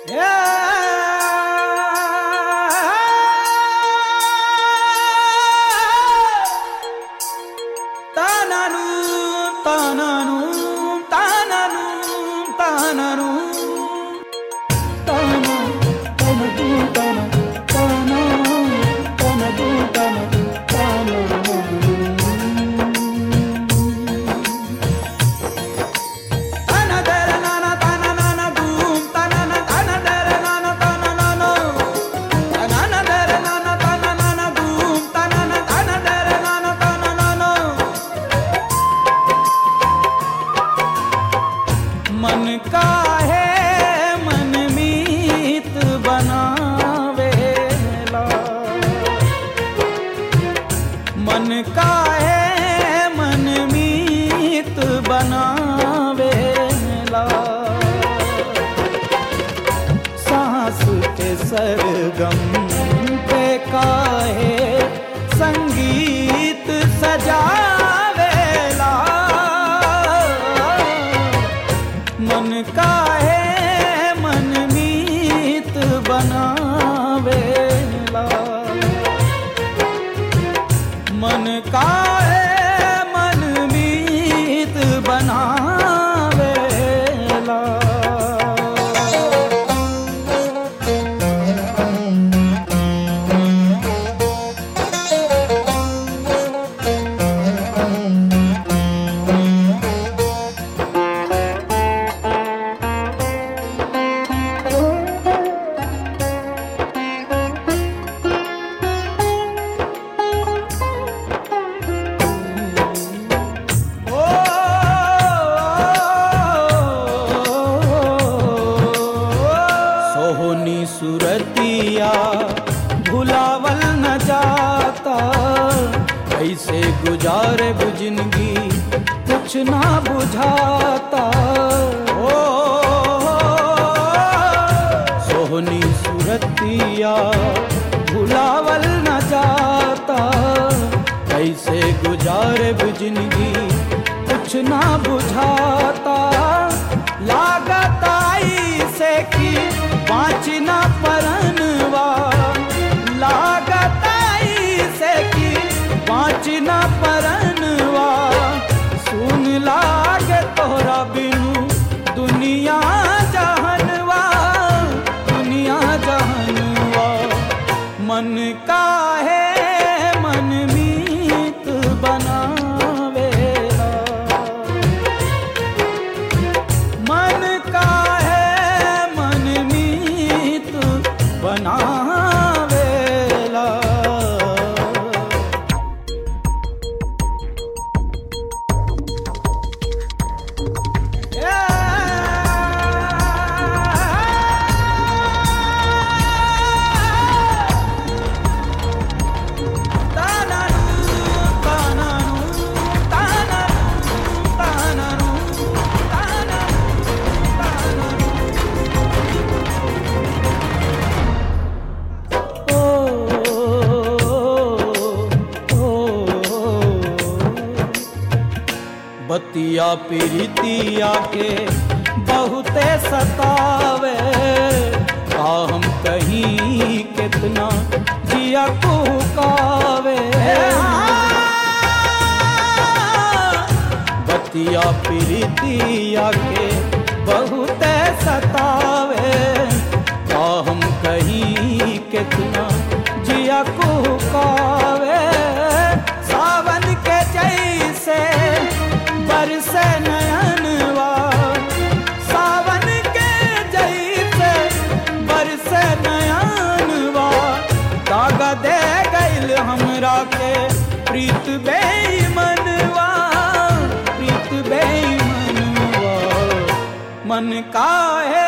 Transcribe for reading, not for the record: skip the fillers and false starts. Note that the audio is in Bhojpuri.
मन काहे मनमीत बनावेला, मन काहे मनमीत बनावेला, सांस के सरगम पे काहे संगीत सजावेला, मन काहे मनमीत बनावेला, मन काहे मनमीत बनावेला। सुरतिया भुलावल न जाता, ऐसे गुजारे जिंदगी कुछ ना बुझाता। ओ सोहनी सुरतिया भुलावल न जाता, ऐसे गुजारे जिंदगी कुछ ना बुझाता। लागत आई से की बाँचना परनवा, लागत आई से की बाँचना परनवा, सुन लागे तोरा बिनु दुनिया जहनवा, दुनिया जहनवा। मन काहे मनमीत बनावेला, मन काहे मनमीत बनावेला। बतिया पीरितिया के बहुते सतावे, का हम कहीं कितना जिया कुकावे। बतिया पीरितिया के बहुते सतावे, का हम कहीं कितना जिया कुकावे। सावन के जैसे बरसे नयनवा, सावन के जैसे बरसे नयनवा, दागा दे गइल हमरा के प्रीत बेईमनवा, प्रीत बेईमनवा। मन काहे